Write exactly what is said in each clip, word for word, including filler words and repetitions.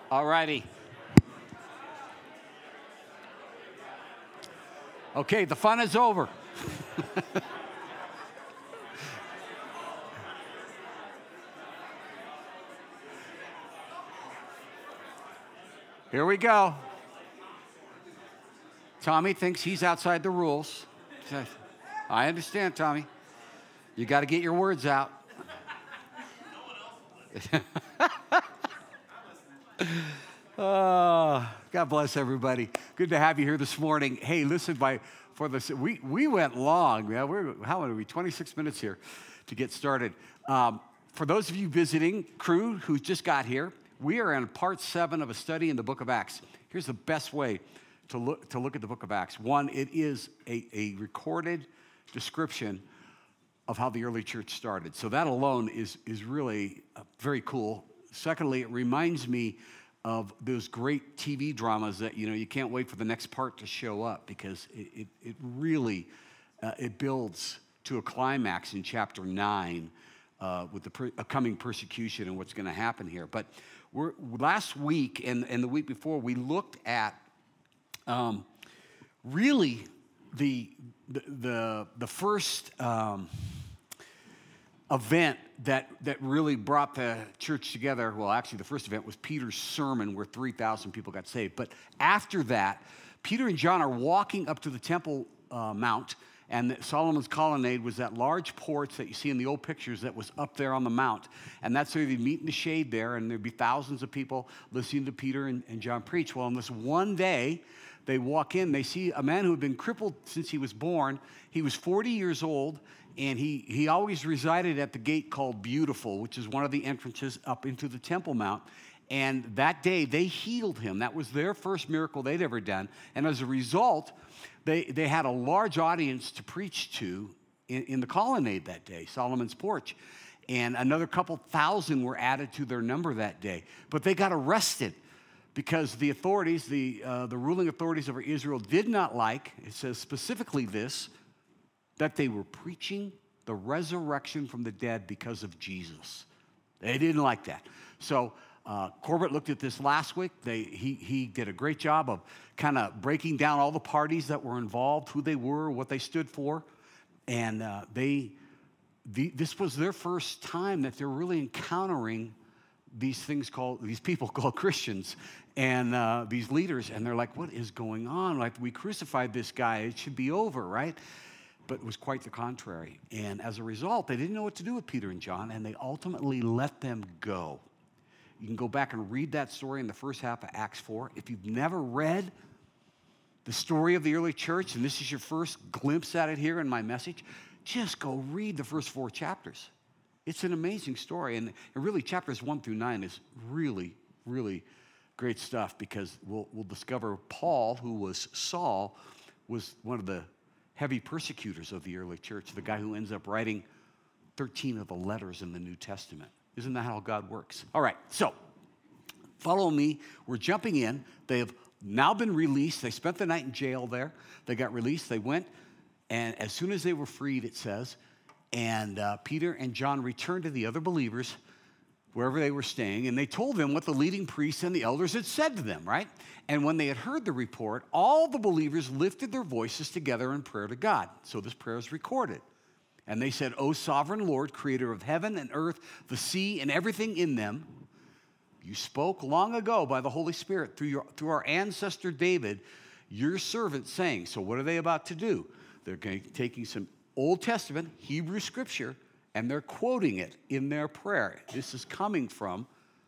All righty. Okay, the fun is over. Here we go. Tommy thinks he's outside the rules. I understand, Tommy. You got to get your words out. Oh, God bless everybody. Good to have you here this morning. Hey, listen, by for this, we we went long. Yeah, we're how many are we? twenty-six minutes here to get started. Um, for those of you visiting, crew who just got here, we are in part seven of a study in the Book of Acts. Here's the best way to look to look at the Book of Acts. One, it is a, a recorded description of how the early church started. So that alone is is really uh, very cool. Secondly, it reminds me of those great T V dramas that, you know, you can't wait for the next part to show up because it, it, it really, uh, it builds to a climax in chapter nine uh, with the per- coming persecution and what's going to happen here. But we're, last week and, and the week before, we looked at um, really the, the, the, the first um, event that, that really brought the church together. Well, actually, the first event was Peter's sermon where three thousand people got saved. But after that, Peter and John are walking up to the Temple uh, Mount, and Solomon's colonnade was that large porch that you see in the old pictures that was up there on the mount. And that's where they'd meet in the shade there, and there'd be thousands of people listening to Peter and, and John preach. Well, on this one day, they walk in, they see a man who had been crippled since he was born. He was forty years old, and he, he always resided at the gate called Beautiful, which is one of the entrances up into the Temple Mount. And that day, they healed him. That was their first miracle they'd ever done. And as a result, they, they had a large audience to preach to in, in the colonnade that day, Solomon's porch. And another couple thousand were added to their number that day. But they got arrested because the authorities, the, uh, the ruling authorities over Israel did not like, it says specifically this, that they were preaching the resurrection from the dead because of Jesus. They didn't like that. So uh, Corbett looked at this last week. They, he, he did a great job of kind of breaking down all the parties that were involved, who they were, what they stood for. And uh, they, the, this was their first time that they're really encountering these things called, these people called Christians and uh, these leaders. And they're like, what is going on? Like, we crucified this guy. It should be over, right? But it was quite the contrary. And as a result, they didn't know what to do with Peter and John, and they ultimately let them go. You can go back and read that story in the first half of Acts four. If you've never read the story of the early church, and this is your first glimpse at it here in my message, just go read the first four chapters. It's an amazing story. And, and really, chapters one through nine is really, really great stuff because we'll, we'll discover Paul, who was Saul, was one of the heavy persecutors of the early church, the guy who ends up writing thirteen of the letters in the New Testament. Isn't that how God works? All right, so follow me. We're jumping in. They have now been released. They spent the night in jail there. They got released. They went, and as soon as they were freed, it says, and uh, Peter and John returned to the other believers wherever they were staying, and they told them what the leading priests and the elders had said to them, right? And when they had heard the report, all the believers lifted their voices together in prayer to God. So this prayer is recorded. And they said, O sovereign Lord, creator of heaven and earth, the sea and everything in them, you spoke long ago by the Holy Spirit through, your, through our ancestor David, your servant, saying, so what are they about to do? They're going, taking some Old Testament Hebrew scripture, and they're quoting it in their prayer. This is coming from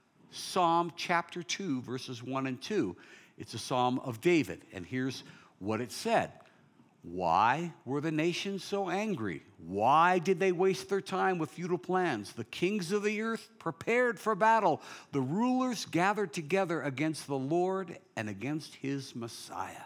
Psalm chapter two, verses one and two. It's a psalm of David. And here's what it said. Why were the nations so angry? Why did they waste their time with futile plans? The kings of the earth prepared for battle. The rulers gathered together against the Lord and against his Messiah.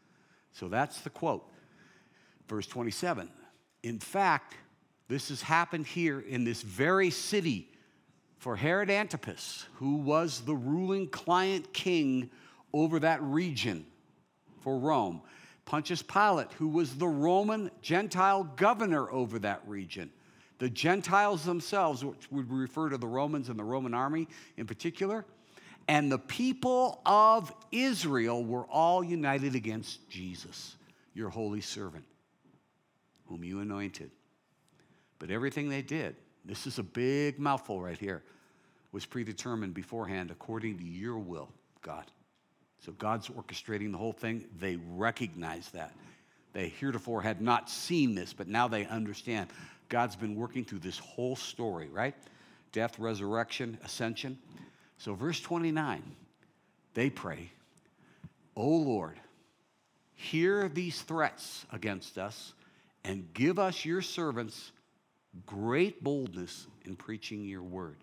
So that's the quote. Verse twenty-seven. In fact, this has happened here in this very city for Herod Antipas, who was the ruling client king over that region for Rome. Pontius Pilate, who was the Roman Gentile governor over that region. The Gentiles themselves, which would refer to the Romans and the Roman army in particular, And the people of Israel were all united against Jesus, your holy servant, whom you anointed. But everything they did, this is a big mouthful right here, was predetermined beforehand according to your will, God. So God's orchestrating the whole thing. They recognize that. They heretofore had not seen this, but now they understand. God's been working through this whole story, right? Death, resurrection, ascension. So verse twenty-nine, they pray, "O Lord, hear these threats against us and give us, your servants, great boldness in preaching your word.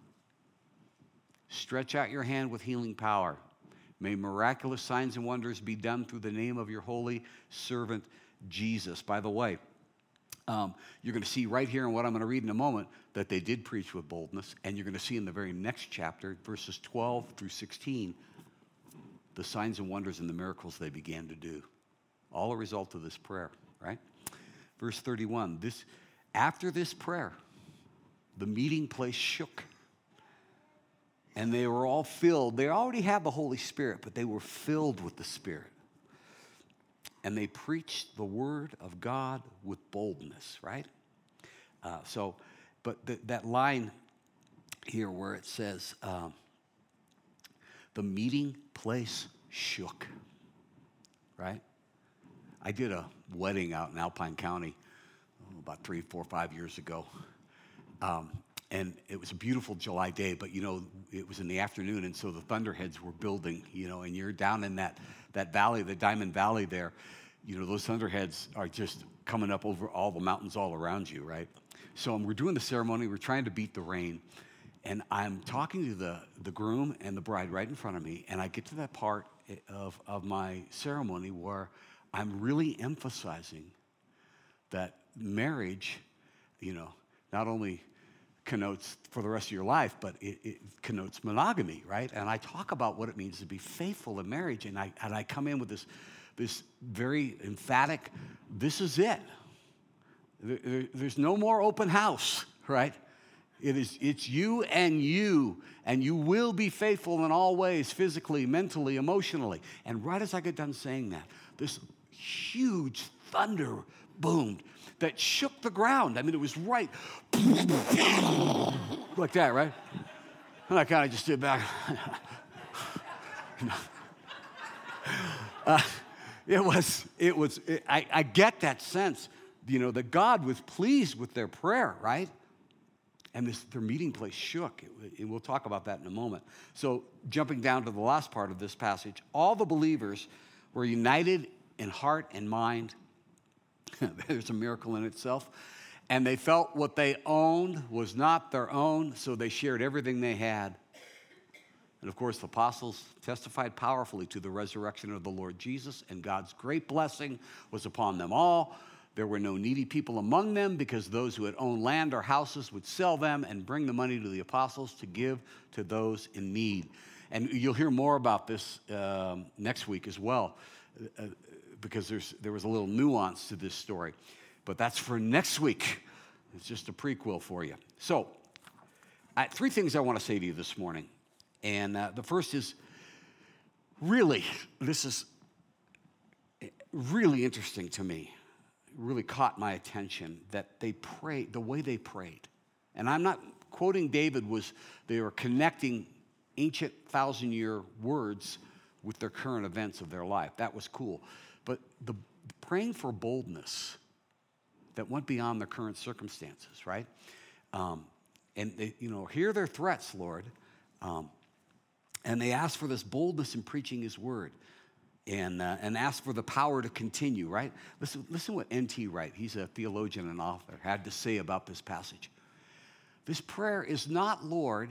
Stretch out your hand with healing power. May miraculous signs and wonders be done through the name of your holy servant, Jesus." By the way, um, you're going to see right here in what I'm going to read in a moment that they did preach with boldness, and you're going to see in the very next chapter, verses twelve through sixteen, the signs and wonders and the miracles they began to do. All a result of this prayer, right? Verse thirty-one, this, after this prayer, the meeting place shook. And they were all filled. They already had the Holy Spirit, but they were filled with the Spirit. And they preached the word of God with boldness, right? Uh, so, but th- that line here where it says, um, the meeting place shook, right? I did a wedding out in Alpine County oh, about three, four, five years ago. Um, And it was a beautiful July day, but, you know, it was in the afternoon, and so the thunderheads were building, you know, and you're down in that, that valley, the Diamond Valley there. You know, those thunderheads are just coming up over all the mountains all around you, right? So we're doing the ceremony. We're trying to beat the rain. And I'm talking to the, the groom and the bride right in front of me, and I get to that part of, of my ceremony where I'm really emphasizing that marriage, you know, not only connotes for the rest of your life, but it, it connotes monogamy, right? And I talk about what it means to be faithful in marriage, and I and I come in with this this very emphatic, this is it. There, there, there's no more open house, right? It is it's you and you, and you will be faithful in all ways, physically, mentally, emotionally. And right as I get done saying that, this huge thunder boomed that shook the ground. I mean, it was right like that, right? And I kind of just stood back. uh, it was, it was, it, I, I get that sense, you know, that God was pleased with their prayer, right? And this, their meeting place shook. It, and we'll talk about that in a moment. So jumping down to the last part of this passage, all the believers were united in heart and mind. There's a miracle in itself. And they felt what they owned was not their own, so they shared everything they had. And of course, the apostles testified powerfully to the resurrection of the Lord Jesus, and God's great blessing was upon them all. There were no needy people among them, because those who had owned land or houses would sell them and bring the money to the apostles to give to those in need. And you'll hear more about this um, next week as well. Uh, because there's, there was a little nuance to this story. But that's for next week. It's just a prequel for you. So, I, three things I want to say to you this morning. And uh, the first is, really, this is really interesting to me. It really caught my attention that they prayed, the way they prayed. And I'm not quoting David, was they were connecting ancient thousand-year words with their current events of their life. That was cool. But the praying for boldness that went beyond their current circumstances, right? Um, and they, you know, hear their threats, Lord. Um, and they ask for this boldness in preaching his word, and uh, and ask for the power to continue, right? Listen, listen what N T Wright, he's a theologian and author, had to say about this passage. This prayer is not, Lord,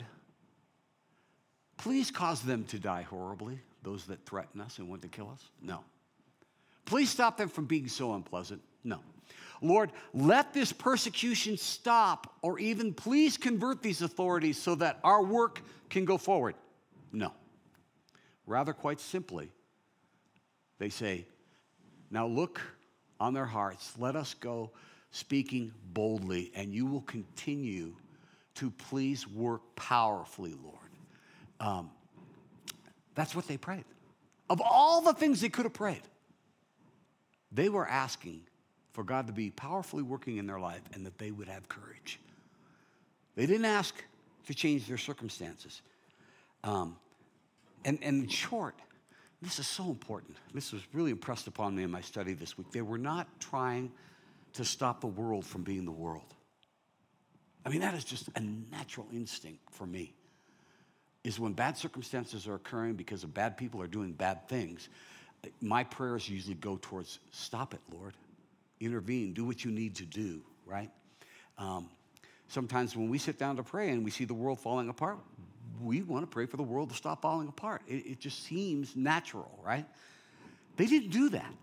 please cause them to die horribly, those that threaten us and want to kill us. No. Please stop them from being so unpleasant. No. Lord, let this persecution stop, or even please convert these authorities so that our work can go forward. No. Rather, quite simply, they say, now look on their hearts. Let us go speaking boldly, and you will continue to please work powerfully, Lord. Um, That's what they prayed. Of all the things they could have prayed, they were asking for God to be powerfully working in their life and that they would have courage. They didn't ask to change their circumstances. Um, and, and in short, this is so important. This was really impressed upon me in my study this week. They were not trying to stop the world from being the world. I mean, that is just a natural instinct for me, is when bad circumstances are occurring because of bad people are doing bad things, my prayers usually go towards, stop it, Lord. Intervene, do what you need to do, right? Um, sometimes when we sit down to pray and we see the world falling apart, we want to pray for the world to stop falling apart. It, it just seems natural, right? They didn't do that.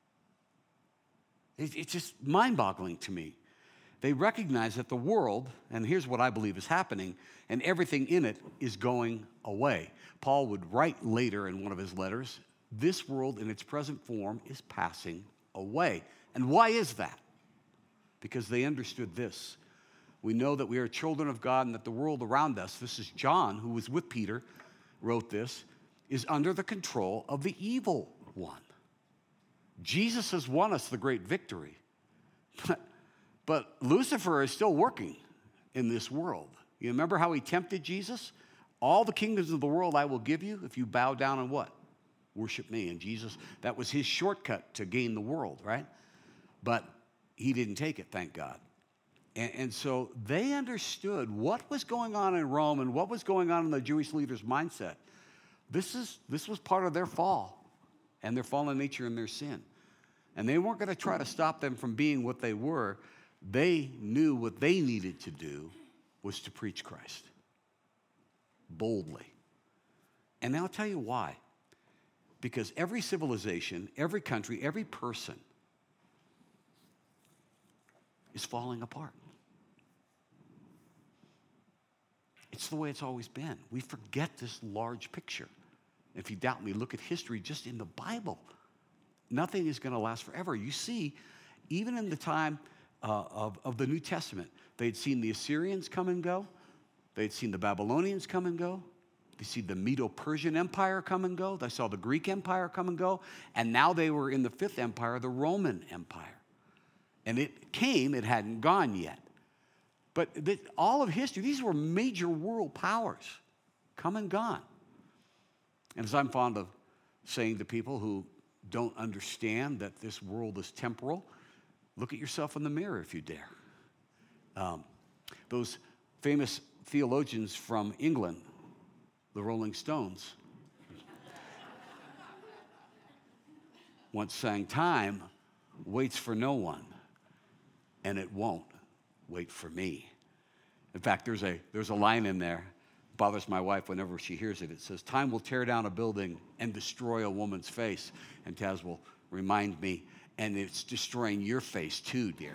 It, it's just mind-boggling to me. They recognize that the world, and here's what I believe is happening, and everything in it is going away. Paul would write later in one of his letters, this world in its present form is passing away. And why is that? Because they understood this. We know that we are children of God and that the world around us, this is John, who was with Peter, wrote this, is under the control of the evil one. Jesus has won us the great victory. But, but Lucifer is still working in this world. You remember how he tempted Jesus? All the kingdoms of the world I will give you if you bow down and what? Worship me. And Jesus, that was his shortcut to gain the world, right? But he didn't take it, thank God. And, and so they understood what was going on in Rome and what was going on in the Jewish leaders' mindset. This is this was part of their fall and their fallen nature and their sin. And they weren't going to try to stop them from being what they were. They knew what they needed to do was to preach Christ boldly. And I'll tell you why. Because every civilization, every country, every person is falling apart. It's the way it's always been. We forget this large picture. If you doubt me, look at history just in the Bible. Nothing is going to last forever. You see, even in the time uh, of, of the New Testament, they'd seen the Assyrians come and go. They'd seen the Babylonians come and go. They see the Medo-Persian Empire come and go. They saw the Greek Empire come and go. And now they were in the fifth empire, the Roman Empire. And it came, it hadn't gone yet. But the, all of history, these were major world powers, come and gone. And as I'm fond of saying to people who don't understand that this world is temporal, look at yourself in the mirror if you dare. Um, those famous theologians from England, the Rolling Stones, once sang, time waits for no one, and it won't wait for me. In fact, there's a, there's a line in there, bothers my wife whenever she hears it. It says, time will tear down a building and destroy a woman's face. And Taz will remind me, and it's destroying your face too, dear.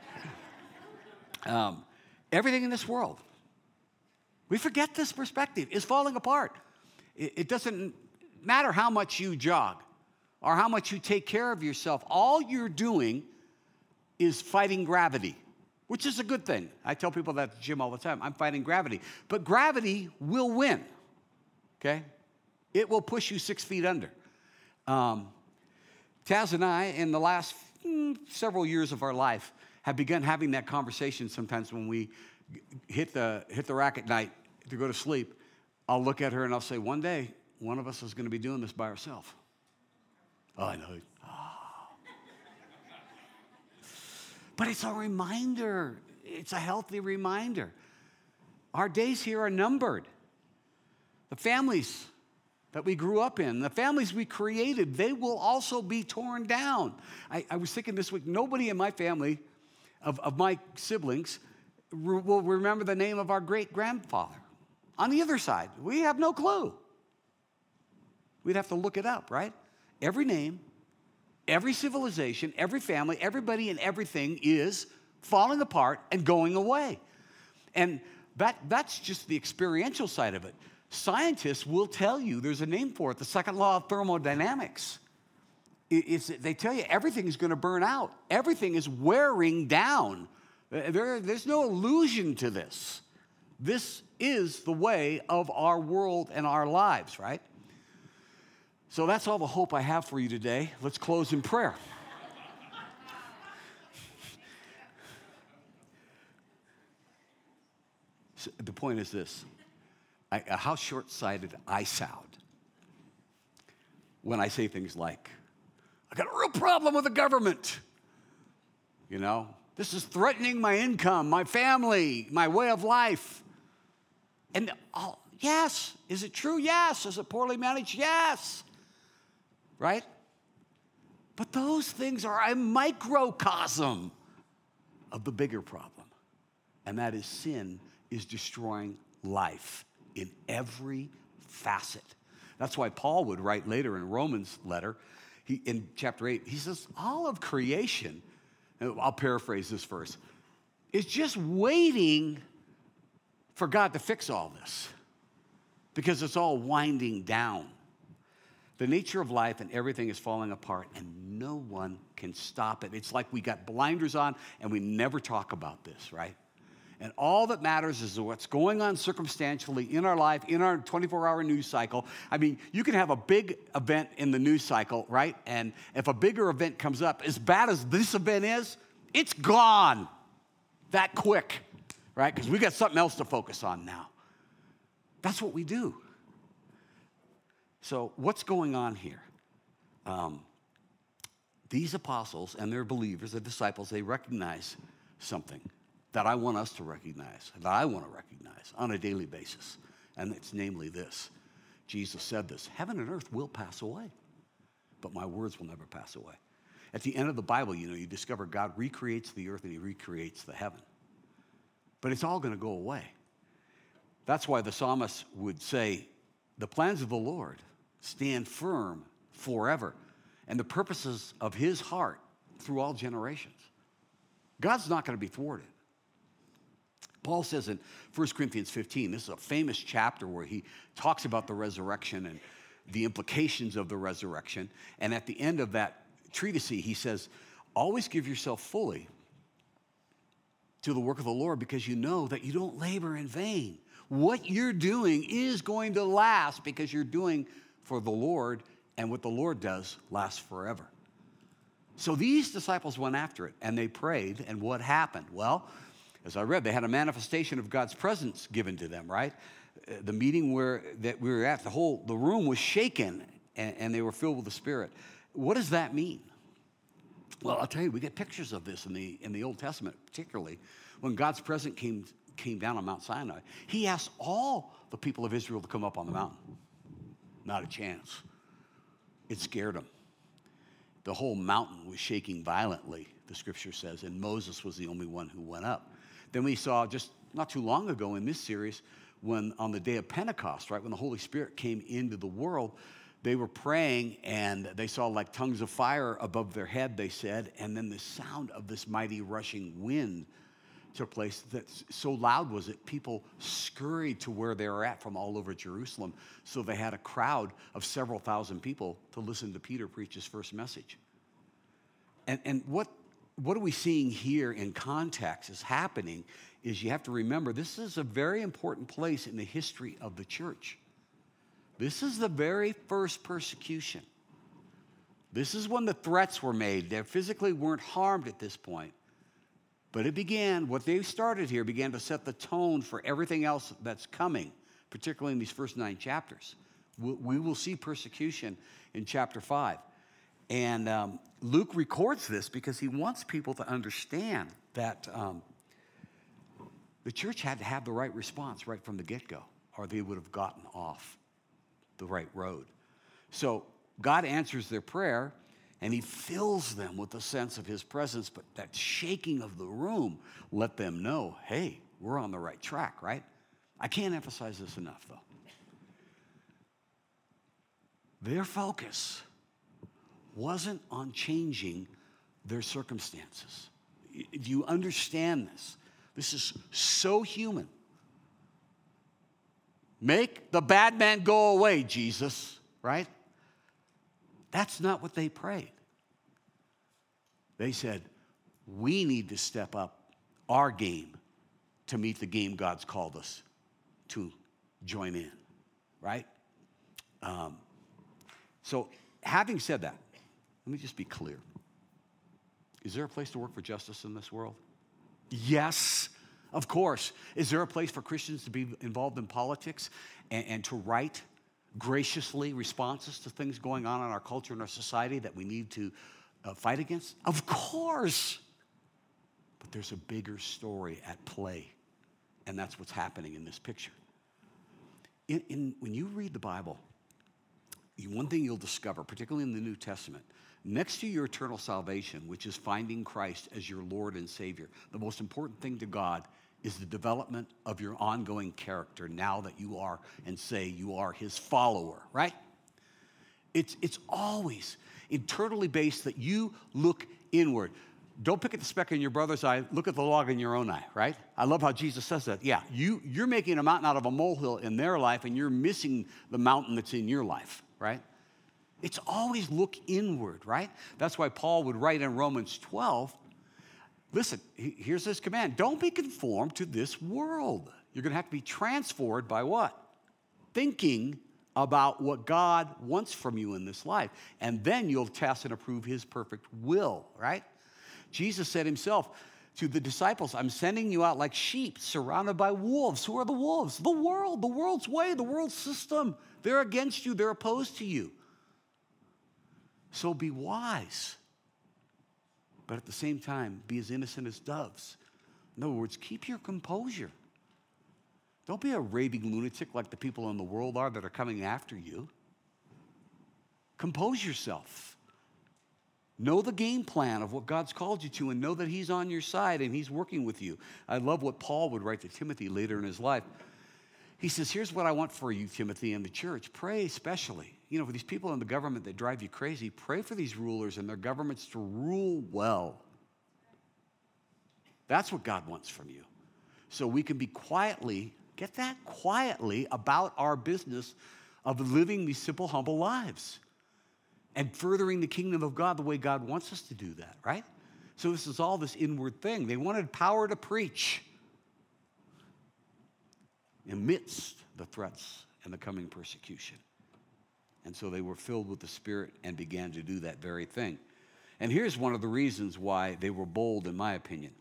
um, everything in this world, we forget this perspective, is falling apart. It, it doesn't matter how much you jog or how much you take care of yourself. All you're doing is fighting gravity, which is a good thing. I tell people that at the gym all the time. I'm fighting gravity. But gravity will win, okay? It will push you six feet under. Um, Taz and I, in the last mm, several years of our life, have begun having that conversation sometimes when we hit the, hit the rack at night to go to sleep. I'll look at her and I'll say, one day, one of us is going to be doing this by ourselves. Oh, I know. But it's a reminder. It's a healthy reminder. Our days here are numbered. The families that we grew up in, the families we created, they will also be torn down. I, I was thinking this week, nobody in my family, of, of my siblings, re- will remember the name of our great-grandfather. On the other side, we have no clue. We'd have to look it up, right? Every name, every civilization, every family, everybody and everything is falling apart and going away. And that, that's just the experiential side of it. Scientists will tell you, there's a name for it, the second law of thermodynamics. It, it's, they tell you everything is going to burn out. Everything is wearing down. There, there's no illusion to this. This is the way of our world and our lives, right? So that's all the hope I have for you today. Let's close in prayer. So the point is this, I, uh, how short-sighted I sound when I say things like, I got a real problem with the government. You know, this is threatening my income, my family, my way of life. And oh, yes, is it true? Yes. Is it poorly managed? Yes. Right? But those things are a microcosm of the bigger problem. And that is sin is destroying life in every facet. That's why Paul would write later in Romans letter, he, in chapter eight, he says, all of creation, I'll paraphrase this verse, is just waiting for God to fix all this because it's all winding down. The nature of life and everything is falling apart and no one can stop it. It's like we got blinders on and we never talk about this, right? And all that matters is what's going on circumstantially in our life, in our twenty-four hour news cycle. I mean, you can have a big event in the news cycle, right? And if a bigger event comes up, as bad as this event is, it's gone that quick, right? Because we got something else to focus on now. That's what we do. So what's going on here? Um, these apostles and their believers, the disciples, they recognize something that I want us to recognize, that I want to recognize on a daily basis. And it's namely this. Jesus said this, heaven and earth will pass away, but my words will never pass away. At the end of the Bible, you know, you discover God recreates the earth and he recreates the heaven. But it's all going to go away. That's why the psalmist would say, the plans of the Lord stand firm forever, and the purposes of his heart through all generations. God's not going to be thwarted. Paul says in First Corinthians fifteen, this is a famous chapter where he talks about the resurrection and the implications of the resurrection. And at the end of that treatise, he says, always give yourself fully to the work of the Lord because you know that you don't labor in vain. What you're doing is going to last because you're doing for the Lord, and what the Lord does lasts forever. So these disciples went after it, and they prayed, and what happened? Well, as I read, they had a manifestation of God's presence given to them, right? The meeting where that we were at, the whole, the room was shaken, and, and they were filled with the Spirit. What does that mean? Well, I'll tell you, we get pictures of this in the, in the Old Testament, particularly when God's presence came, came down on Mount Sinai. He asked all the people of Israel to come up on the mountain. Not a chance. It scared them. The whole mountain was shaking violently, the scripture says, and Moses was the only one who went up. Then we saw just not too long ago in this series, when on the day of Pentecost, right, when the Holy Spirit came into the world, they were praying and they saw like tongues of fire above their head, they said, and then the sound of this mighty rushing wind took place. That so loud was it, people scurried to where they were at from all over Jerusalem. So they had a crowd of several thousand people to listen to Peter preach his first message. And, and what, what are we seeing here in context is happening is you have to remember this is a very important place in the history of the church. This is the very first persecution. This is when the threats were made. They physically weren't harmed at this point. But it began, what they started here began to set the tone for everything else that's coming, particularly in these first nine chapters. We will see persecution in chapter five. And um, Luke records this because he wants people to understand that um, the church had to have the right response right from the get-go, or they would have gotten off the right road. So God answers their prayer, and he fills them with a sense of his presence, but that shaking of the room let them know, hey, we're on the right track, right? I can't emphasize this enough, though. Their focus wasn't on changing their circumstances. Do you understand this? This is so human. Make the bad man go away, Jesus, right? That's not what they prayed. They said, we need to step up our game to meet the game God's called us to join in, right? Um, So having said that, let me just be clear. Is there a place to work for justice in this world? Yes, of course. Is there a place for Christians to be involved in politics and, and to write graciously responses to things going on in our culture and our society that we need to uh, fight against? Of course. But there's a bigger story at play, and that's what's happening in this picture. In, in, when you read the Bible, one thing you'll discover, particularly in the New Testament, next to your eternal salvation, which is finding Christ as your Lord and Savior, the most important thing to God is the development of your ongoing character now that you are and say you are his follower, right? It's, it's always internally based that you look inward. Don't pick at the speck in your brother's eye, look at the log in your own eye, right? I love how Jesus says that. Yeah, you, you're making a mountain out of a molehill in their life, and you're missing the mountain that's in your life, right? It's always look inward, right? That's why Paul would write in Romans twelve, listen, here's this command. Don't be conformed to this world. You're going to have to be transformed by what? Thinking about what God wants from you in this life. And then you'll test and approve his perfect will, right? Jesus said himself to the disciples, I'm sending you out like sheep surrounded by wolves. Who are the wolves? The world, the world's way, the world's system. They're against you. They're opposed to you. So be wise. But at the same time, be as innocent as doves. In other words, keep your composure. Don't be a raving lunatic like the people in the world are that are coming after you. Compose yourself. Know the game plan of what God's called you to and know that he's on your side and he's working with you. I love what Paul would write to Timothy later in his life. He says, here's what I want for you, Timothy, in the church. Pray especially. You know, for these people in the government that drive you crazy, pray for these rulers and their governments to rule well. That's what God wants from you. So we can be quietly, get that quietly, about our business of living these simple, humble lives and furthering the kingdom of God the way God wants us to do that, right? So this is all this inward thing. They wanted power to preach amidst the threats and the coming persecution. And so they were filled with the Spirit and began to do that very thing. And here's one of the reasons why they were bold, in my opinion.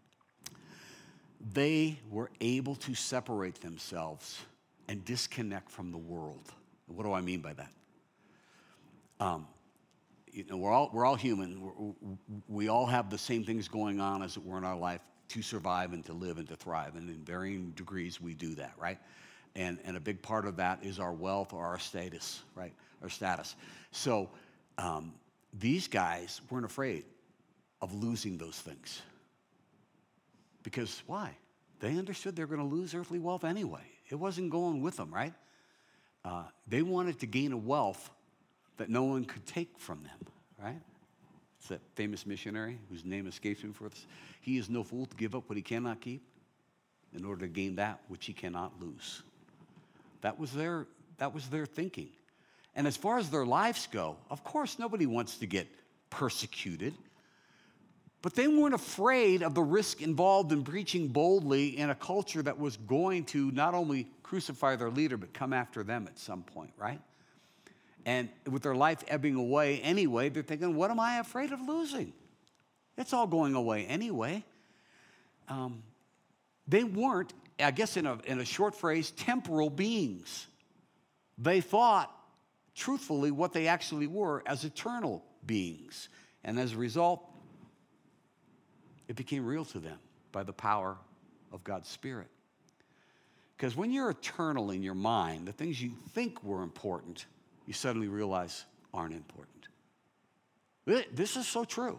They were able to separate themselves and disconnect from the world. What do I mean by that? Um, you know, we're all, we're all human. We're, we all have the same things going on as it were in our life to survive and to live and to thrive. And in varying degrees, we do that, right? And, and a big part of that is our wealth or our status, right? Our status. So um, these guys weren't afraid of losing those things. Because why? They understood they were going to lose earthly wealth anyway. It wasn't going with them, right? Uh, they wanted to gain a wealth that no one could take from them, right? It's that famous missionary whose name escapes me for this. He is no fool to give up what he cannot keep in order to gain that which he cannot lose. That was their, that was their thinking. And as far as their lives go, of course, nobody wants to get persecuted. But they weren't afraid of the risk involved in preaching boldly in a culture that was going to not only crucify their leader, but come after them at some point, right? And with their life ebbing away anyway, they're thinking, what am I afraid of losing? It's all going away anyway. Um, they weren't, I guess in a, in a short phrase, temporal beings. They thought, truthfully, what they actually were as eternal beings. And as a result, it became real to them by the power of God's Spirit. Because when you're eternal in your mind, the things you think were important, you suddenly realize aren't important. This is so true.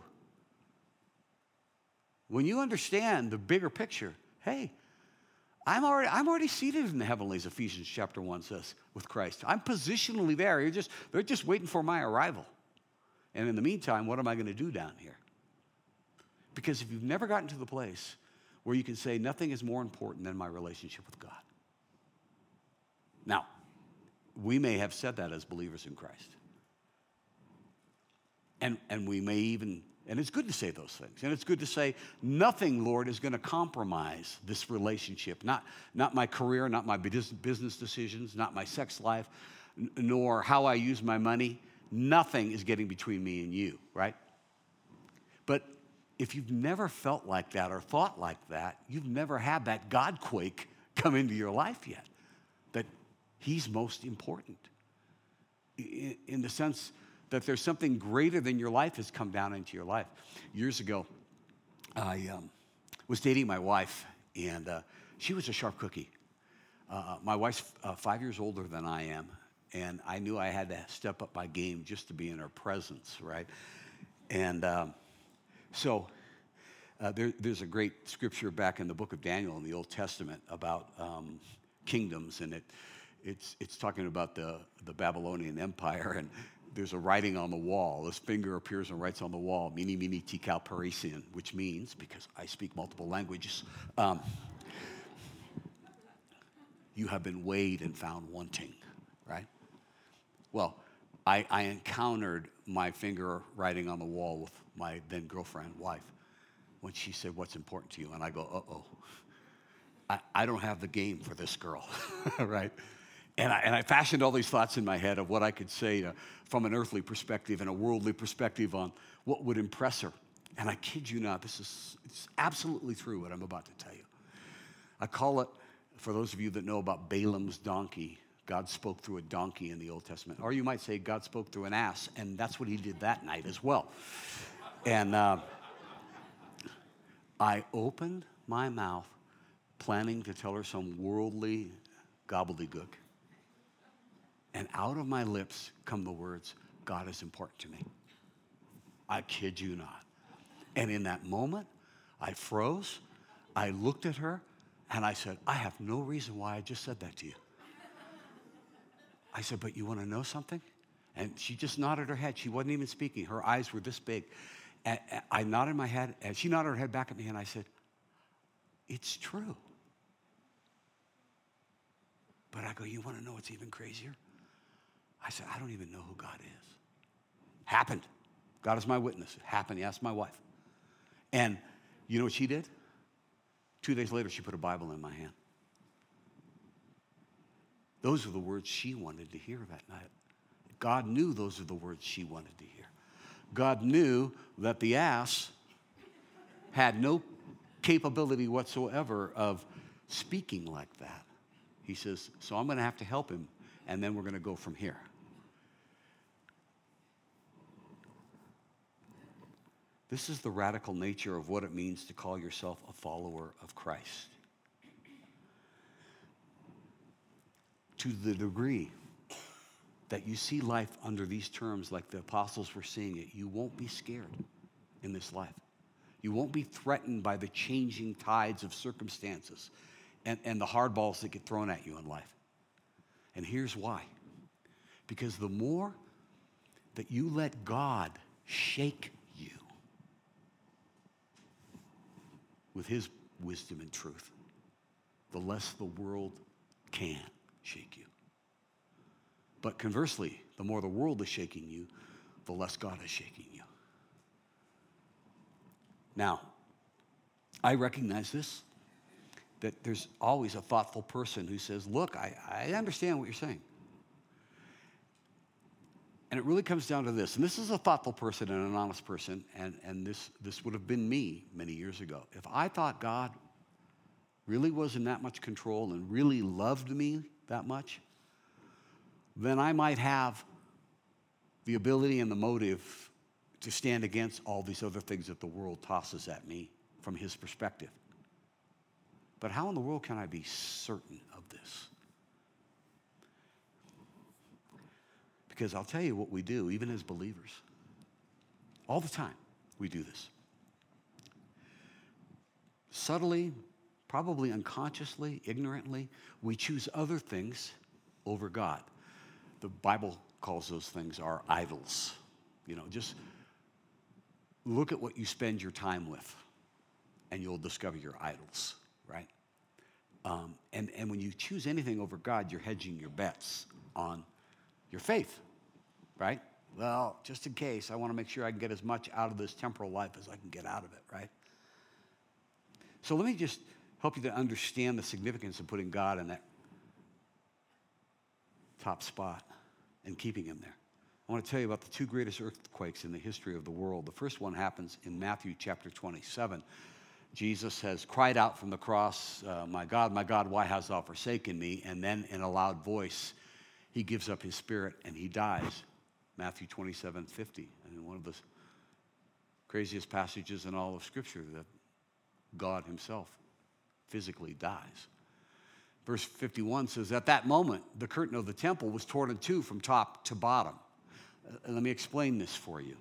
When you understand the bigger picture, hey, I'm already, I'm already seated in the heavenlies, Ephesians chapter one says, with Christ. I'm positionally there. You're just, they're just waiting for my arrival. And in the meantime, what am I going to do down here? Because if you've never gotten to the place where you can say nothing is more important than my relationship with God. Now, we may have said that as believers in Christ. And, and we may even, and it's good to say those things. And it's good to say, nothing, Lord, is going to compromise this relationship. Not, not my career, not my business decisions, not my sex life, n- nor how I use my money, Nothing is getting between me and you, right? But if you've never felt like that or thought like that, you've never had that God quake come into your life yet, that he's most important. In the sense that there's something greater than your life has come down into your life. Years ago, I um, was dating my wife, and uh, she was a sharp cookie. Uh, my wife's uh, five years older than I am, and I knew I had to step up my game just to be in her presence, right? And um, so uh, there, there's a great scripture back in the book of Daniel in the Old Testament about um, kingdoms, and it it's it's talking about the, the Babylonian Empire, and there's a writing on the wall. This finger appears and writes on the wall, Mene, Mene, Tekel, Parisian, which means, because I speak multiple languages, um, you have been weighed and found wanting, right? Well, I, I encountered my finger writing on the wall with my then girlfriend, wife, when she said, "What's important to you?" And I go, uh-oh, I, I don't have the game for this girl, right? And I, and I fashioned all these thoughts in my head of what I could say to, from an earthly perspective and a worldly perspective on what would impress her. And I kid you not, this is it's absolutely true what I'm about to tell you. I call it, for those of you that know about Balaam's donkey, God spoke through a donkey in the Old Testament. Or you might say God spoke through an ass, and that's what he did that night as well. And uh, I opened my mouth planning to tell her some worldly gobbledygook. And out of my lips come the words, "God is important to me." I kid you not. And in that moment, I froze, I looked at her, and I said, "I have no reason why I just said that to you." I said, "But you want to know something?" And she just nodded her head. She wasn't even speaking. Her eyes were this big. And I nodded my head, and she nodded her head back at me, and I said, "It's true." But I go, "You want to know what's even crazier?" I said, "I don't even know who God is." Happened. God is my witness. It happened. He asked my wife. And you know what she did? Two days later, she put a Bible in my hand. Those were the words she wanted to hear that night. God knew those are the words she wanted to hear. God knew that the ass had no capability whatsoever of speaking like that. He says, "So I'm going to have to help him, and then we're going to go from here." This is the radical nature of what it means to call yourself a follower of Christ. To the degree that you see life under these terms like the apostles were seeing it, you won't be scared in this life. You won't be threatened by the changing tides of circumstances and, and the hardballs that get thrown at you in life. And here's why. Because the more that you let God shake you with his wisdom and truth, the less the world can shake you. But conversely, the more the world is shaking you, the less God is shaking you. Now, I recognize this, that there's always a thoughtful person who says, "Look, I, I understand what you're saying." And it really comes down to this, and this is a thoughtful person and an honest person, and, and this, this would have been me many years ago. If I thought God really was in that much control and really loved me that much, then I might have the ability and the motive to stand against all these other things that the world tosses at me from his perspective. But how in the world can I be certain of this? Because I'll tell you what we do, even as believers. All the time, we do this. Subtly, probably unconsciously, ignorantly, we choose other things over God. The Bible calls those things our idols. You know, just look at what you spend your time with, and you'll discover your idols, right? Um, and, and when you choose anything over God, you're hedging your bets on your faith, right? Well, just in case, I want to make sure I can get as much out of this temporal life as I can get out of it, right? So let me just help you to understand the significance of putting God in that top spot and keeping him there. I want to tell you about the two greatest earthquakes in the history of the world. The first one happens in Matthew chapter twenty-seven. Jesus has cried out from the cross, uh, my God, my God, why hast thou forsaken me? And then in a loud voice, he gives up his spirit and he dies. Matthew twenty-seven fifty. I mean, one of the craziest passages in all of Scripture, that God himself physically dies. Verse fifty-one says, at that moment, the curtain of the temple was torn in two from top to bottom. Uh, let me explain this for you.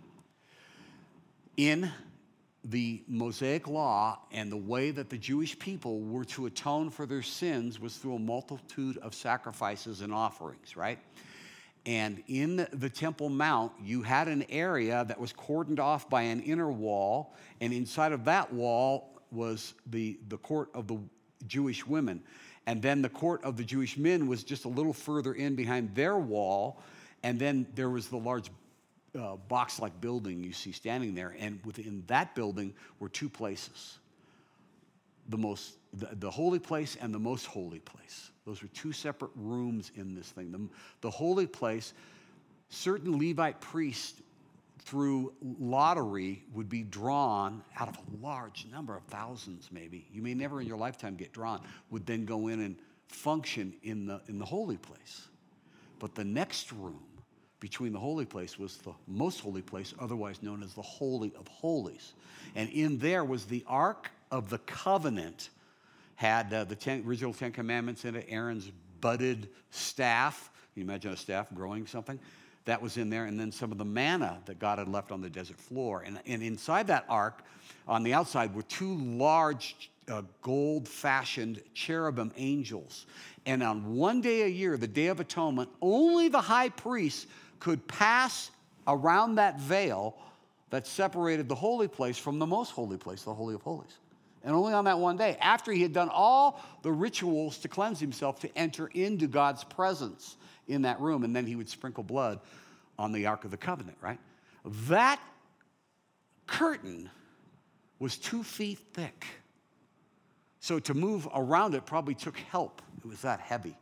In the Mosaic law and the way that the Jewish people were to atone for their sins was through a multitude of sacrifices and offerings, right? And in the Temple Mount, you had an area that was cordoned off by an inner wall, and inside of that wall was the, the court of the Jewish women. And then the court of the Jewish men was just a little further in behind their wall, and then there was the large uh, box-like building you see standing there, and within that building were two places, the most, the, the holy place and the most holy place. Those were two separate rooms in this thing. The, the holy place, certain Levite priests through lottery would be drawn out of a large number of thousands maybe. You may never in your lifetime get drawn, would then go in and function in the, in the holy place. But the next room between the holy place was the most holy place, otherwise known as the Holy of Holies. And in there was the Ark of the Covenant, had uh, the ten, original Ten Commandments in it, Aaron's budded staff. Can you imagine a staff growing something? That was in there, and then some of the manna that God had left on the desert floor. And, and inside that ark, on the outside, were two large uh, gold-fashioned cherubim angels. And on one day a year, the Day of Atonement, only the high priest could pass around that veil that separated the holy place from the most holy place, the Holy of Holies. And only on that one day, after he had done all the rituals to cleanse himself to enter into God's presence in that room, and then he would sprinkle blood on the Ark of the Covenant, right? That curtain was two feet thick. So to move around it probably took help. It was that heavy.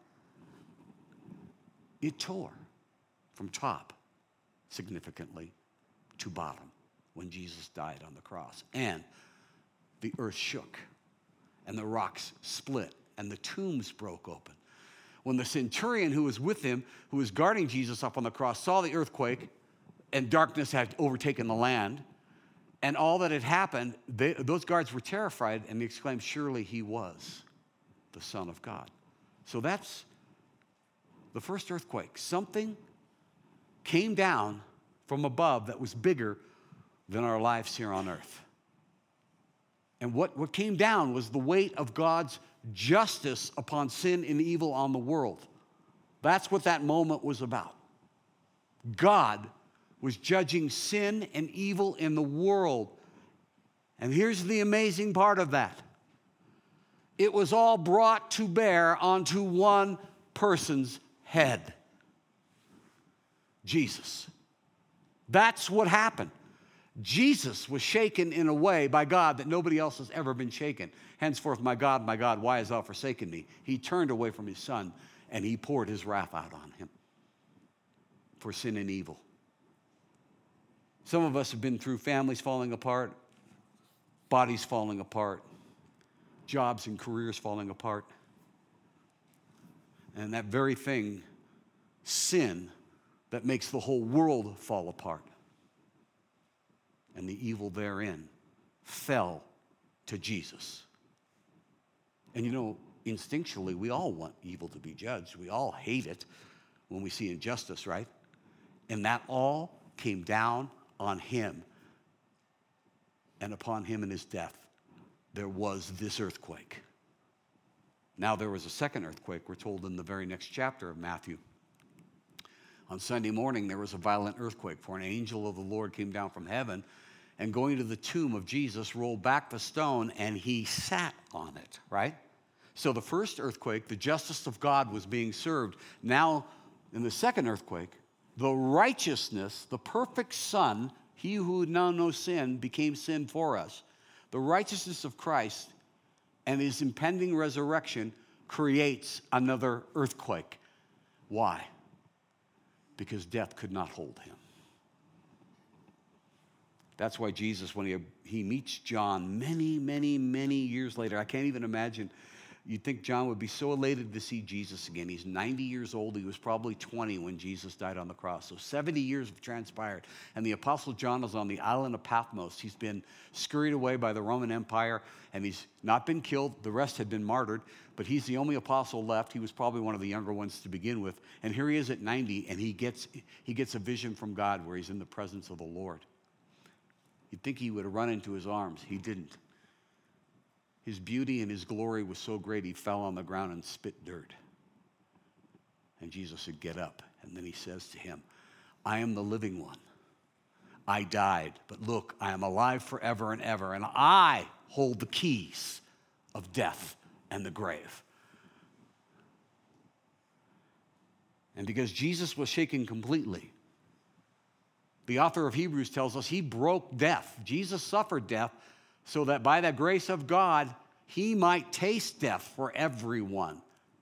It tore from top significantly to bottom when Jesus died on the cross. And the earth shook, and the rocks split, and the tombs broke open. When the centurion who was with him, who was guarding Jesus up on the cross, saw the earthquake, and darkness had overtaken the land, and all that had happened, they, those guards were terrified, and they exclaimed, surely he was the Son of God. So that's the first earthquake. Something came down from above that was bigger than our lives here on earth. And what, what came down was the weight of God's justice upon sin and evil on the world. That's what that moment was about. God was judging sin and evil in the world. And here's the amazing part of that. It was all brought to bear onto one person's head. Jesus. That's what happened. Jesus was shaken in a way by God that nobody else has ever been shaken. Henceforth, my God, my God, why hast thou forsaken me? He turned away from his son, and he poured his wrath out on him for sin and evil. Some of us have been through families falling apart, bodies falling apart, jobs and careers falling apart. And that very thing, sin, that makes the whole world fall apart, and the evil therein, fell to Jesus. And you know, instinctually, we all want evil to be judged. We all hate it when we see injustice, right? And that all came down on him. And upon him and his death, there was this earthquake. Now there was a second earthquake, we're told in the very next chapter of Matthew. On Sunday morning, there was a violent earthquake, for an angel of the Lord came down from heaven, and going to the tomb of Jesus, rolled back the stone, and he sat on it, right? So the first earthquake, the justice of God was being served. Now, in the second earthquake, the righteousness, the perfect Son, he who had known no sin, became sin for us. The righteousness of Christ and his impending resurrection creates another earthquake. Why? Because death could not hold him. That's why Jesus, when he, he meets John many, many, many years later, I can't even imagine. You'd think John would be so elated to see Jesus again. He's ninety years old. He was probably twenty when Jesus died on the cross. So seventy years have transpired. And the Apostle John is on the island of Patmos. He's been scurried away by the Roman Empire, and he's not been killed. The rest had been martyred, but he's the only apostle left. He was probably one of the younger ones to begin with. And here he is at ninety, and he gets, he gets a vision from God where he's in the presence of the Lord. You'd think he would have run into his arms. He didn't. His beauty and his glory was so great, he fell on the ground and spit dirt. And Jesus said, get up. And then he says to him, I am the living one. I died, but look, I am alive forever and ever, and I hold the keys of death and the grave. And because Jesus was shaken completely, the author of Hebrews tells us he broke death. Jesus suffered death so that by the grace of God, he might taste death for everyone.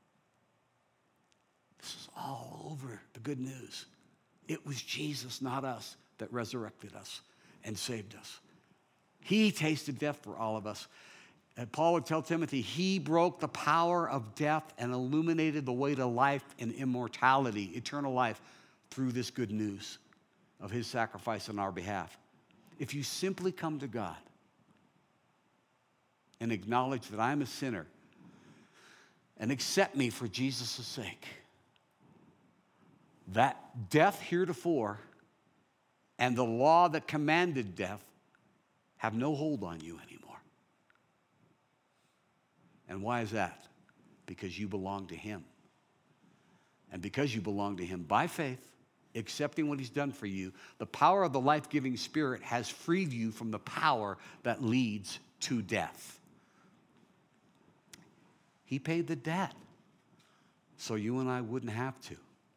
This is all over the good news. It was Jesus, not us, that resurrected us and saved us. He tasted death for all of us. And Paul would tell Timothy, he broke the power of death and illuminated the way to life and immortality, eternal life, through this good news of his sacrifice on our behalf. If you simply come to God and acknowledge that I'm a sinner and accept me for Jesus' sake, that death heretofore and the law that commanded death have no hold on you anymore. And why is that? Because you belong to him. And because you belong to him by faith, accepting what he's done for you, the power of the life-giving Spirit has freed you from the power that leads to death. He paid the debt so you and I wouldn't have to.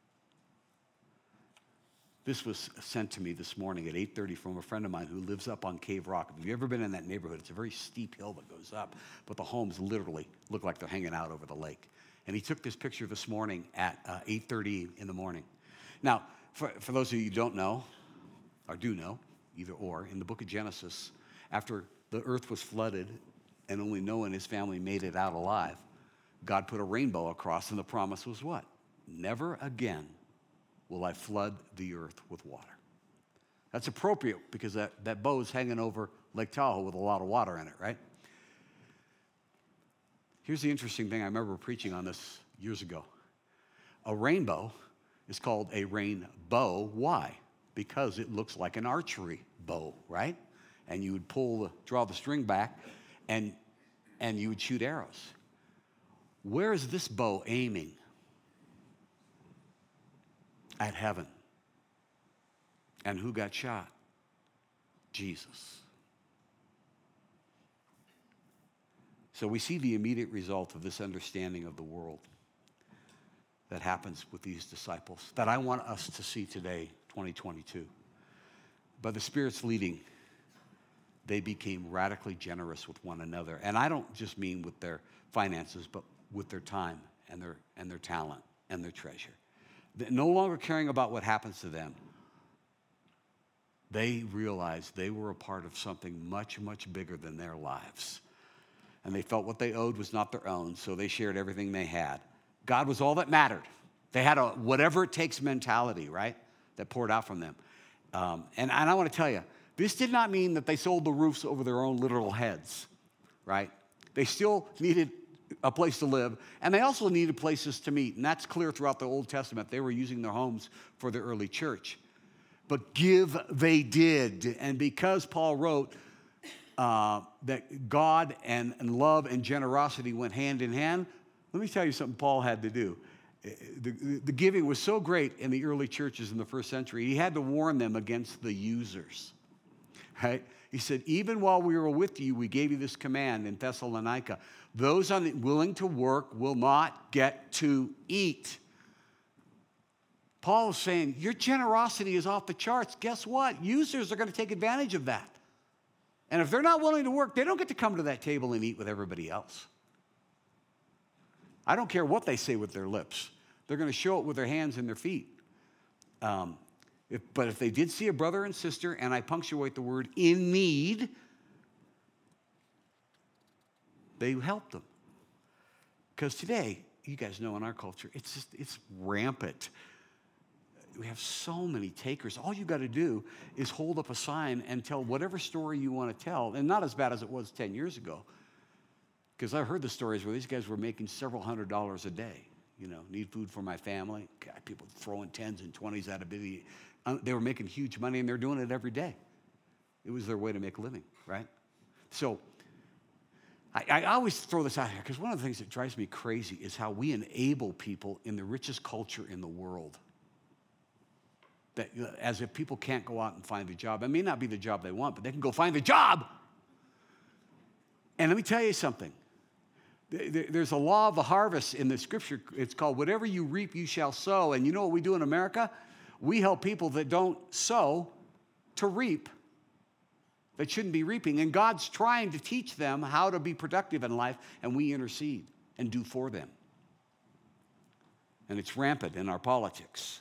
This was sent to me this morning at eight thirty from a friend of mine who lives up on Cave Rock. If you've ever been in that neighborhood, it's a very steep hill that goes up, but the homes literally look like they're hanging out over the lake. And he took this picture this morning at uh, eight thirty in the morning. Now, for, for those of you who don't know, or do know, either or, in the book of Genesis, after the earth was flooded and only Noah and his family made it out alive, God put a rainbow across, and the promise was what? Never again will I flood the earth with water. That's appropriate because that, that bow is hanging over Lake Tahoe with a lot of water in it, right? Here's the interesting thing. I remember preaching on this years ago. A rainbow is called a rainbow. Why? Because it looks like an archery bow, right? And you would pull the, draw the string back, and, and you would shoot arrows. Where is this bow aiming? At heaven. And who got shot? Jesus. So we see the immediate result of this understanding of the world that happens with these disciples that I want us to see today, twenty twenty-two. By the Spirit's leading, they became radically generous with one another. And I don't just mean with their finances, but with their time and their, and their talent and their treasure. No longer caring about what happens to them, they realized they were a part of something much, much bigger than their lives. And they felt what they owed was not their own, so they shared everything they had. God was all that mattered. They had a whatever it takes mentality, right, that poured out from them. Um, and, and I want to tell you, this did not mean that they sold the roofs over their own literal heads, right? They still needed a place to live, and they also needed places to meet, and that's clear throughout the Old Testament. They were using their homes for the early church. But give they did, and because Paul wrote uh, that God and, and love and generosity went hand in hand, let me tell you something Paul had to do. The, the giving was so great in the early churches in the first century, he had to warn them against the users, right? He said, even while we were with you, we gave you this command in Thessalonica. Those unwilling to work will not get to eat. Paul is saying, your generosity is off the charts. Guess what? Users are going to take advantage of that. And if they're not willing to work, they don't get to come to that table and eat with everybody else. I don't care what they say with their lips. They're going to show it with their hands and their feet. Um, If, but if they did see a brother and sister, and I punctuate the word in need, they helped them. Because today, you guys know in our culture, it's just, it's rampant. We have so many takers. All you got to do is hold up a sign and tell whatever story you want to tell, and not as bad as it was ten years ago. Because I heard the stories where these guys were making several hundred dollars a day. You know, need food for my family. God, people throwing tens and twenties out of biddy. They were making huge money, and they're doing it every day. It was their way to make a living, right? So I, I always throw this out here because one of the things that drives me crazy is how we enable people in the richest culture in the world. That, as if people can't go out and find a job. It may not be the job they want, but they can go find the job. And let me tell you something. There's a law of the harvest in the scripture. It's called whatever you reap, you shall sow. And you know what we do in America? We help people that don't sow to reap, that shouldn't be reaping. And God's trying to teach them how to be productive in life, and we intercede and do for them. And it's rampant in our politics.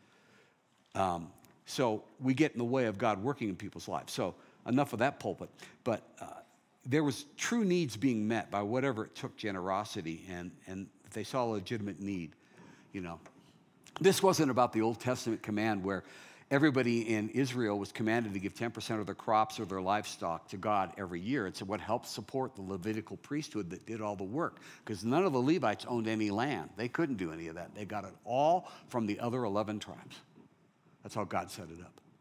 Um, so we get in the way of God working in people's lives. So enough of that pulpit. But uh, there was true needs being met by whatever it took, generosity, and, and they saw a legitimate need, you know. This wasn't about the Old Testament command where everybody in Israel was commanded to give ten percent of their crops or their livestock to God every year. It's what helped support the Levitical priesthood that did all the work, because none of the Levites owned any land. They couldn't do any of that. They got it all from the other eleven tribes. That's how God set it up.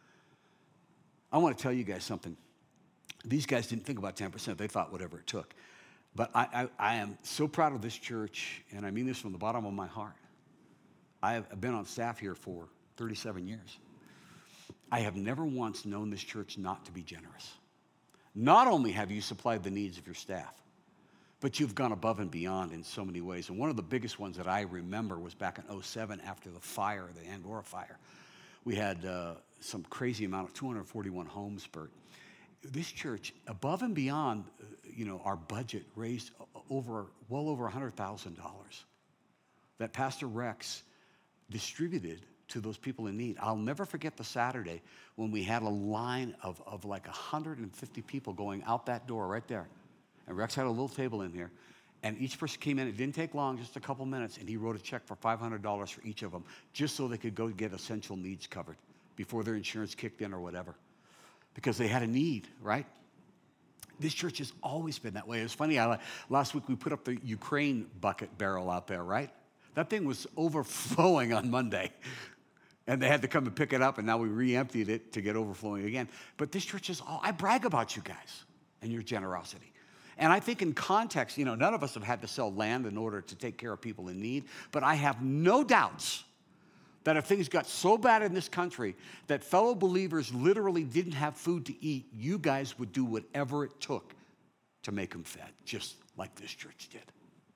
I want to tell you guys something. These guys didn't think about ten percent. They thought whatever it took. But I, I, I am so proud of this church, and I mean this from the bottom of my heart. I have been on staff here for thirty-seven years. I have never once known this church not to be generous. Not only have you supplied the needs of your staff, but you've gone above and beyond in so many ways. And one of the biggest ones that I remember was back in oh seven after the fire, the Angora fire. We had uh, some crazy amount of two hundred forty-one homes burnt. This church, above and beyond, uh, you know, our budget, raised over, well over one hundred thousand dollars that Pastor Rex distributed to those people in need. I'll never forget the Saturday when we had a line of, of like one hundred fifty people going out that door right there. And Rex had a little table in here. And each person came in. It didn't take long, just a couple minutes. And he wrote a check for five hundred dollars for each of them, just so they could go get essential needs covered before their insurance kicked in or whatever. Because they had a need, right? This church has always been that way. It was funny, I, last week we put up the Ukraine bucket barrel out there, right? That thing was overflowing on Monday. And they had to come and pick it up, and now we re-emptied it to get overflowing again. But this church is all, I brag about you guys and your generosity. And I think in context, you know, none of us have had to sell land in order to take care of people in need, but I have no doubts that if things got so bad in this country that fellow believers literally didn't have food to eat, you guys would do whatever it took to make them fed, just like this church did.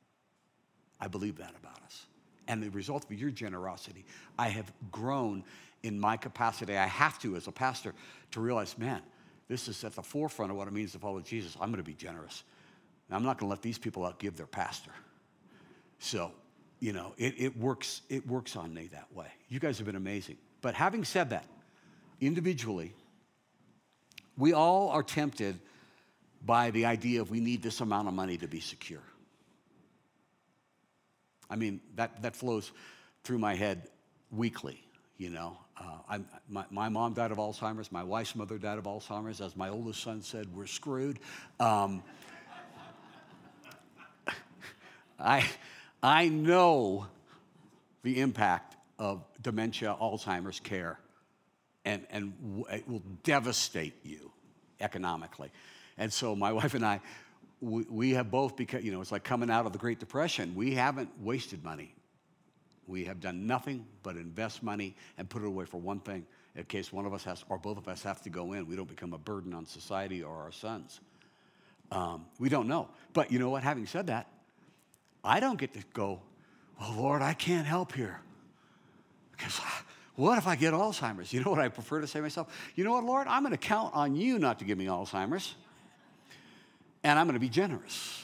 I believe that about us. And the result of your generosity, I have grown in my capacity. I have to, as a pastor, to realize, man, this is at the forefront of what it means to follow Jesus. I'm going to be generous. And I'm not going to let these people outgive their pastor. So, you know, it, it works. It works on me that way. You guys have been amazing. But having said that, individually, we all are tempted by the idea of we need this amount of money to be secure. I mean, that, that flows through my head weekly, you know. Uh, I'm, my, my mom died of Alzheimer's. My wife's mother died of Alzheimer's. As my oldest son said, we're screwed. Um, I, I know the impact of dementia, Alzheimer's care, and, and w- it will devastate you economically. And so my wife and I, we, we have both, because, you know, it's like coming out of the Great Depression. We haven't wasted money. We have done nothing but invest money and put it away for one thing, in case one of us has, or both of us have to go in. We don't become a burden on society or our sons. Um, we don't know. But you know what? Having said that, I don't get to go, well, Lord, I can't help here. Because what if I get Alzheimer's? You know what I prefer to say to myself? You know what, Lord? I'm going to count on you not to give me Alzheimer's. And I'm going to be generous.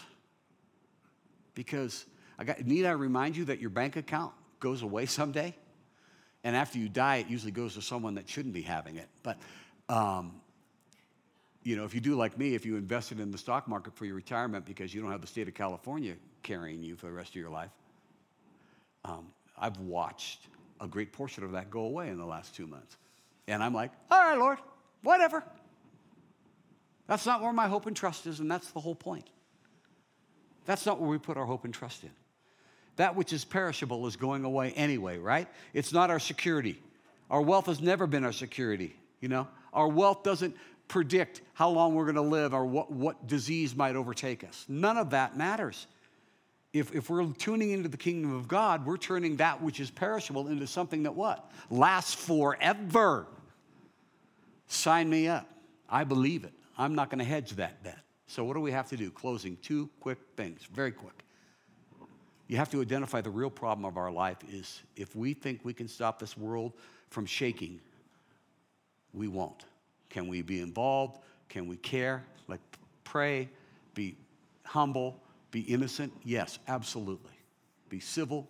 Because I got, need I remind you that your bank account goes away someday? And after you die, it usually goes to someone that shouldn't be having it. But, um, you know, if you do like me, if you invested in the stock market for your retirement because you don't have the state of California carrying you for the rest of your life, um, I've watched a great portion of that go away in the last two months. And I'm like, all right, Lord, whatever. That's not where my hope and trust is, and that's the whole point. That's not where we put our hope and trust in. That which is perishable is going away anyway, right? It's not our security. Our wealth has never been our security, you know? Our wealth doesn't predict how long we're going to live or what, what disease might overtake us. None of that matters. If, if we're tuning into the kingdom of God, we're turning that which is perishable into something that what? Lasts forever. Sign me up. I believe it. I'm not going to hedge that bet. So what do we have to do? Closing, two quick things, very quick. You have to identify the real problem of our life is if we think we can stop this world from shaking, we won't. Can we be involved? Can we care? Like pray, be humble, be innocent? Yes, absolutely. Be civil.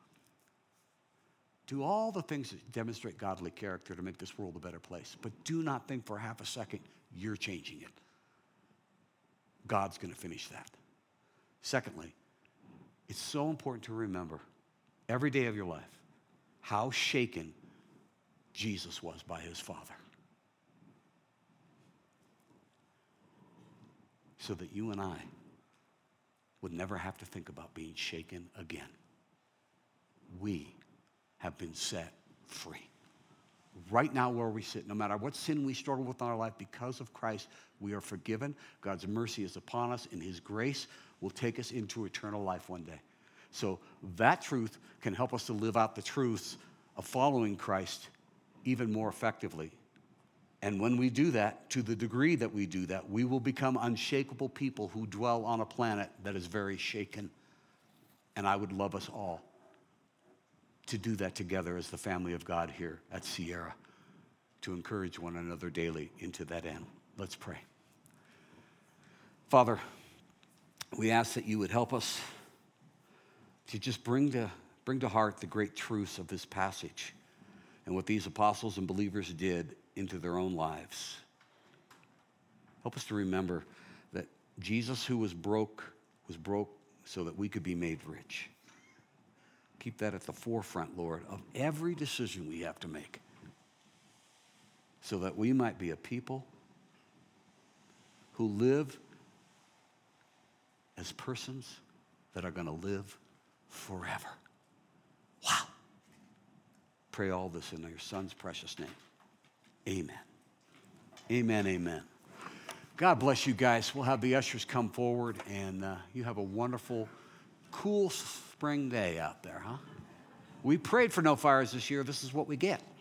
Do all the things that demonstrate godly character to make this world a better place. But do not think for half a second you're changing it. God's going to finish that. Secondly, it's so important to remember every day of your life how shaken Jesus was by his Father. So that you and I would never have to think about being shaken again. We have been set free. Right now where we sit, no matter what sin we struggle with in our life, because of Christ, we are forgiven. God's mercy is upon us, and his grace will take us into eternal life one day. So that truth can help us to live out the truths of following Christ even more effectively. And when we do that, to the degree that we do that, we will become unshakable people who dwell on a planet that is very shaken. And I would love us all to do that together as the family of God here at Sierra, to encourage one another daily into that end. Let's pray. Father, we ask that you would help us to just bring to, bring to heart the great truths of this passage and what these apostles and believers did into their own lives. Help us to remember that Jesus, who was broke, was broke so that we could be made rich. Keep that at the forefront, Lord, of every decision we have to make, so that we might be a people who live as persons that are going to live forever. Wow. Pray all this in your Son's precious name. Amen. Amen, amen. God bless you guys. We'll have the ushers come forward, and uh, you have a wonderful, cool spring day out there, huh? We prayed for no fires this year. This is what we get.